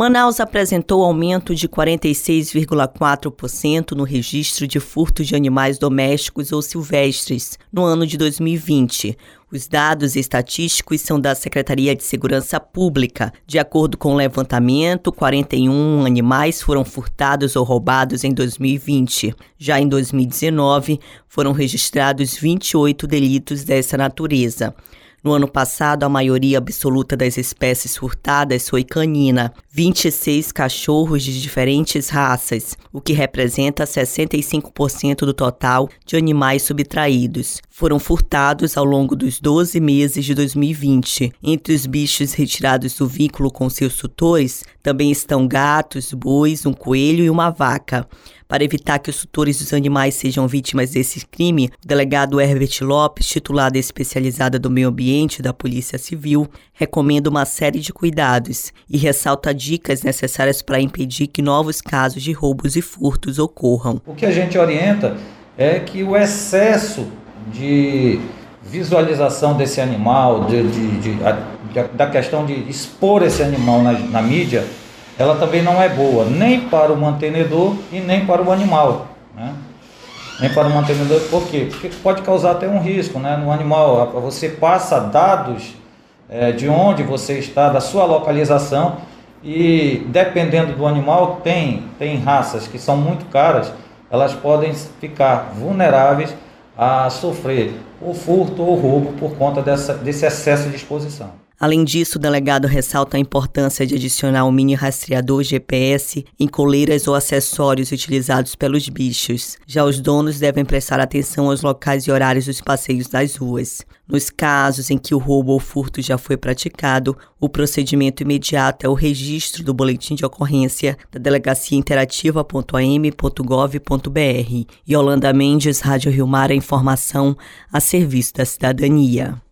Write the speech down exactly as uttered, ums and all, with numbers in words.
Manaus apresentou aumento de quarenta e seis vírgula quatro por cento no registro de furto de animais domésticos ou silvestres no ano de dois mil e vinte. Os dados estatísticos são da Secretaria de Segurança Pública. De acordo com o levantamento, quarenta e um animais foram furtados ou roubados em dois mil e vinte. Já em dois mil e dezenove, foram registrados vinte e oito delitos dessa natureza. No ano passado, a maioria absoluta das espécies furtadas foi canina, vinte e seis cachorros de diferentes raças, o que representa sessenta e cinco por cento do total de animais subtraídos. Foram furtados ao longo dos doze meses de dois mil e vinte. Entre os bichos retirados do vínculo com seus tutores, também estão gatos, bois, um coelho e uma vaca. Para evitar que os tutores dos animais sejam vítimas desse crime, o delegado Herbert Lopes, titular da especializada do meio ambiente da Polícia Civil, recomenda uma série de cuidados e ressalta dicas necessárias para impedir que novos casos de roubos e furtos ocorram. O que a gente orienta é que o excesso de visualização desse animal, de, de, de, de, da questão de expor esse animal na, na mídia, ela também não é boa, nem para o mantenedor e nem para o animal, né? Nem para o mantenedor, por quê? Porque pode causar até um risco, né? No animal, você passa dados é, de onde você está, da sua localização, e dependendo do animal, tem, tem raças que são muito caras, elas podem ficar vulneráveis a sofrer o furto ou roubo por conta dessa, desse excesso de exposição. Além disso, o delegado ressalta a importância de adicionar um mini rastreador G P S em coleiras ou acessórios utilizados pelos bichos. Já os donos devem prestar atenção aos locais e horários dos passeios das ruas. Nos casos em que o roubo ou furto já foi praticado, o procedimento imediato é o registro do boletim de ocorrência da delegacia interativa ponto a m ponto gov ponto b r. Yolanda Mendes, Rádio Rio Mar, a informação a serviço da cidadania.